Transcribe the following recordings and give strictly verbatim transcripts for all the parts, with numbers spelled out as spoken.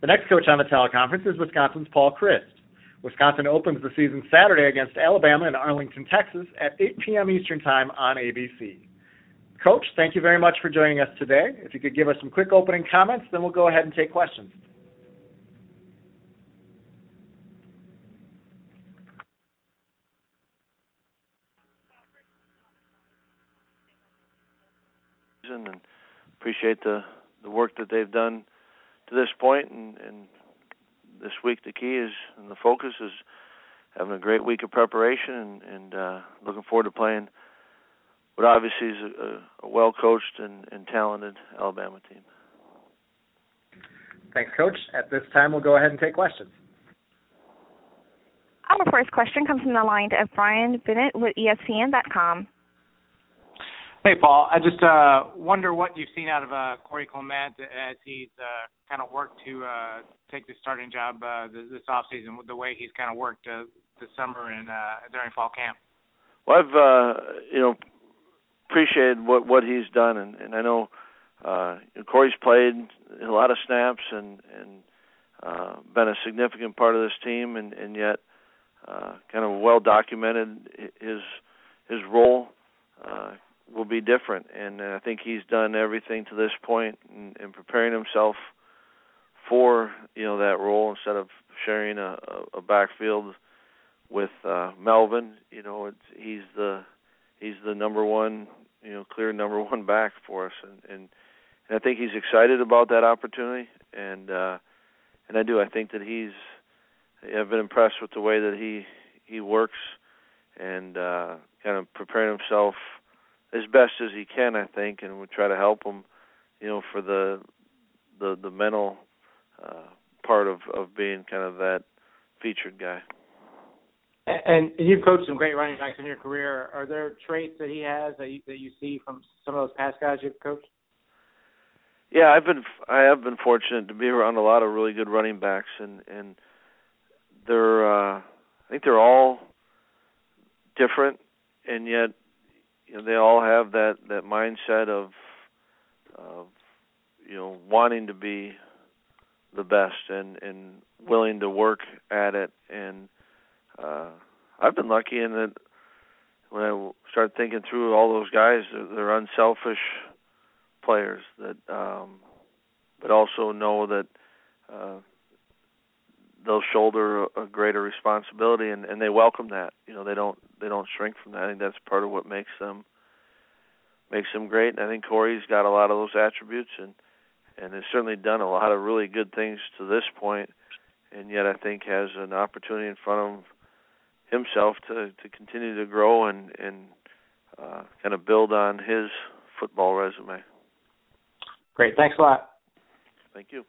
The next coach on the teleconference is Wisconsin's Paul Chryst. Wisconsin opens the season Saturday against Alabama in Arlington, Texas at eight p.m. Eastern Time on A B C. Coach, thank you very much for joining us today. If you could give us some quick opening comments, then we'll go ahead and take questions. And appreciate the, the work that they've done to this point, and, and this week the key is, and the focus is having a great week of preparation, and, and uh, looking forward to playing what obviously is a, a well-coached and, and talented Alabama team. Thanks, Coach. At this time, we'll go ahead and take questions. Our first question comes from the line of Brian Bennett with E S P N dot com. Hey, Paul. I just uh, wonder what you've seen out of uh, Corey Clement as he's uh, kind of worked to uh, take the starting job uh, this, this offseason, with the way he's kind of worked uh, this summer and uh, during fall camp. Well, I've uh, you know appreciated what, what he's done, and, and I know uh, Corey's played a lot of snaps and and uh, been a significant part of this team, and, and yet uh, kind of well documented his his role. Uh, will be different, and I think he's done everything to this point in, in preparing himself for, you know, that role, instead of sharing a, a backfield with uh, Melvin. You know, it's, he's the he's the number one, you know, clear number one back for us, and, and, and I think he's excited about that opportunity, and uh, and I do. I think that he's I've been impressed with the way that he he works, and uh, kind of preparing himself as best as he can, I think, and we try to help him, you know, for the the the mental uh, part of, of being kind of that featured guy. And, and you've coached some great running backs in your career. Are there traits that he has that you, that you see from some of those past guys you've coached? Yeah, I've been I have been fortunate to be around a lot of really good running backs, and and they're uh, I think they're all different, and yet, you know, they all have that, that mindset of, of, you know, wanting to be the best and, and willing to work at it. And uh, I've been lucky in that when I started thinking through all those guys, they're, they're unselfish players that, um, but also know that uh, they'll shoulder a, a greater responsibility, and, and they welcome that. You know, they don't they don't shrink from that. I think that's part of what makes them makes them great. And I think Corey's got a lot of those attributes, and and has certainly done a lot of really good things to this point, and yet I think has an opportunity in front of himself to, to continue to grow and, and uh, kind of build on his football resume. Great. Thanks a lot. Thank you.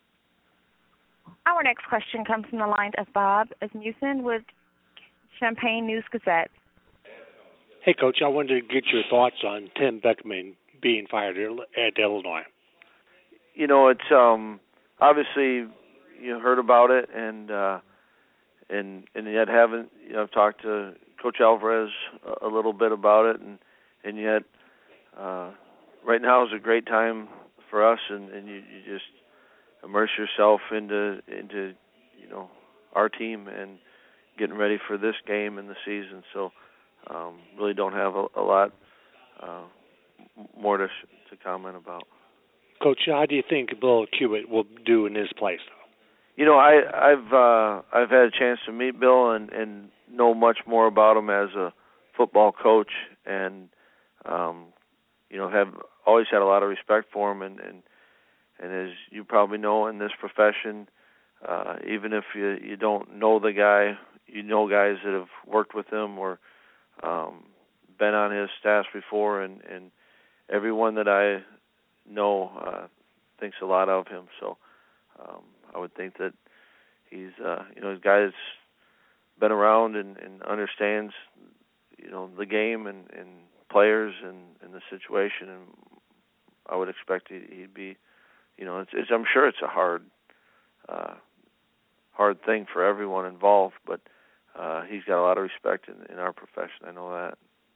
Our next question comes from the line of Bob Asmussen with Champaign News Gazette. Hey, Coach, I wanted to get your thoughts on Tim Beckman being fired at Illinois. You know, it's um, obviously you heard about it, and uh, and and yet haven't. You know, I've talked to Coach Alvarez a, a little bit about it, and and yet uh, right now is a great time for us, and, and you, you just immerse yourself into into you know our team and getting ready for this game and the season. So um, really don't have a, a lot uh, more to to comment about. Coach, how do you think Bill Cubit will do in his place? You know, I, I've uh, I've had a chance to meet Bill and, and know much more about him as a football coach, and um, you know have always had a lot of respect for him. And, and, and as you probably know, in this profession, uh, even if you you don't know the guy, you know guys that have worked with him or um, been on his staff before, and, and everyone that I know uh, thinks a lot of him. So um, I would think that he's uh, you know a guy that's been around and, and understands you know the game and, and players and, and the situation, and I would expect he'd be you know it's, it's I'm sure it's a hard uh, hard thing for everyone involved, but uh, he's got a lot of respect in, in our profession. I know that.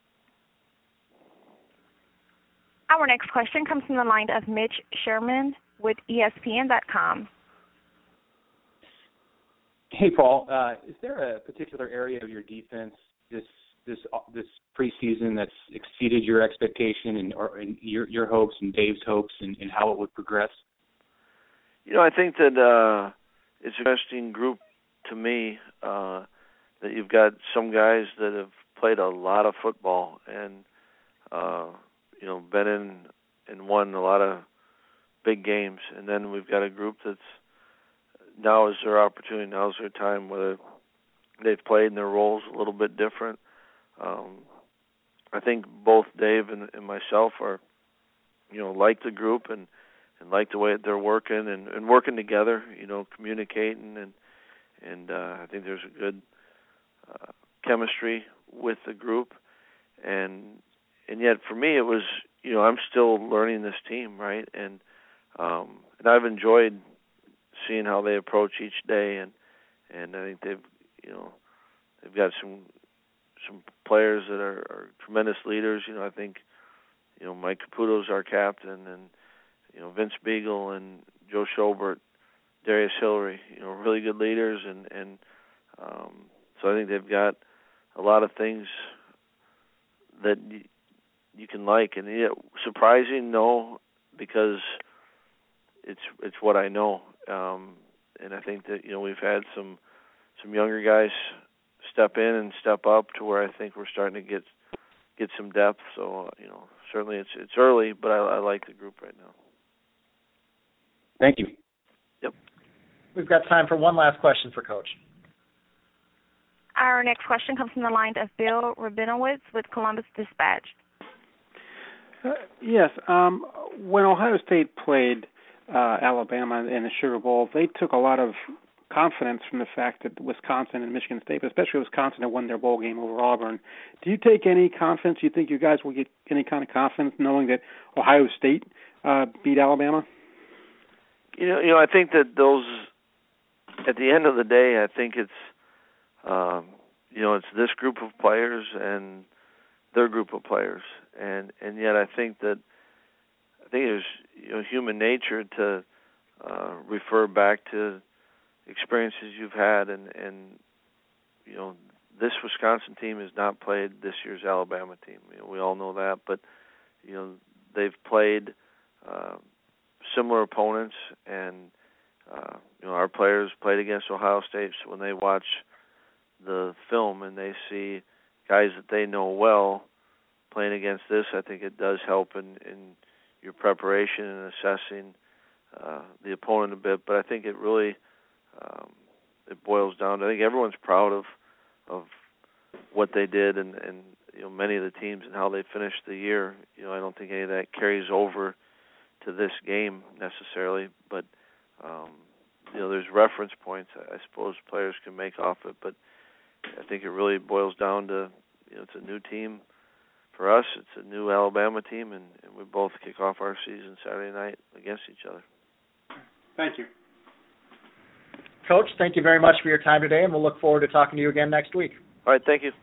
Our next question comes from the line of Mitch Sherman with E S P N dot com. Hey, Paul. Uh, is there a particular area of your defense this this this preseason that's exceeded your expectation and, or, and your your hopes and Dave's hopes and, and how it would progress? You know, I think that uh, it's an interesting group to me. Uh, that you've got some guys that have played a lot of football and uh, you know been in and won a lot of big games, and then we've got a group that's now is their opportunity, now is their time, whether they've played in their roles a little bit different. Um, I think both Dave and, and myself are, you know, like the group and, and like the way that they're working and, and working together, you know, communicating, and and uh, I think there's a good uh, chemistry with the group, and and yet for me it was, you know, I'm still learning this team, right, and um, and I've enjoyed seeing how they approach each day, and and I think they've, you know, they've got some some players that are, are tremendous leaders. You know, I think, you know, Mike Caputo's our captain, and you know Vince Beagle and Joe Schobert, Darius Hillary, you know, really good leaders, and and um, so I think they've got a lot of things that y- you can like, and yeah, surprising, no, because it's it's what I know. Um, and I think that, you know, we've had some some younger guys step in and step up to where I think we're starting to get get some depth. So, uh, you know, certainly it's it's early, but I, I like the group right now. Thank you. Yep. We've got time for one last question for Coach. Our next question comes from the line of Bill Rabinowitz with Columbus Dispatch. Uh, yes. Um, when Ohio State played uh, Alabama in the Sugar Bowl, they took a lot of confidence from the fact that Wisconsin and Michigan State, but especially Wisconsin, had won their bowl game over Auburn. Do you take any confidence? Do you think you guys will get any kind of confidence knowing that Ohio State uh, beat Alabama? You know, you know, I think that those, at the end of the day, I think it's, um, you know, it's this group of players and their group of players, and and yet I think that I think there's, you know, human nature to uh, refer back to experiences you've had, and and you know, this Wisconsin team has not played this year's Alabama team. You know, we all know that, but you know, they've played uh, similar opponents, and uh, you know, our players played against Ohio State. So when they watch the film and they see guys that they know well playing against this, I think it does help in, in your preparation and assessing uh, the opponent a bit. But I think it really um, it boils down to, I think everyone's proud of of what they did, and, and you know, many of the teams and how they finished the year. You know, I don't think any of that carries over to this game necessarily, but um, you know, there's reference points I suppose players can make off it, but I think it really boils down to, you know, it's a new team for us. It's a new Alabama team, and, and we both kick off our season Saturday night against each other. Thank you. Coach, thank you very much for your time today, and we'll look forward to talking to you again next week. All right, thank you.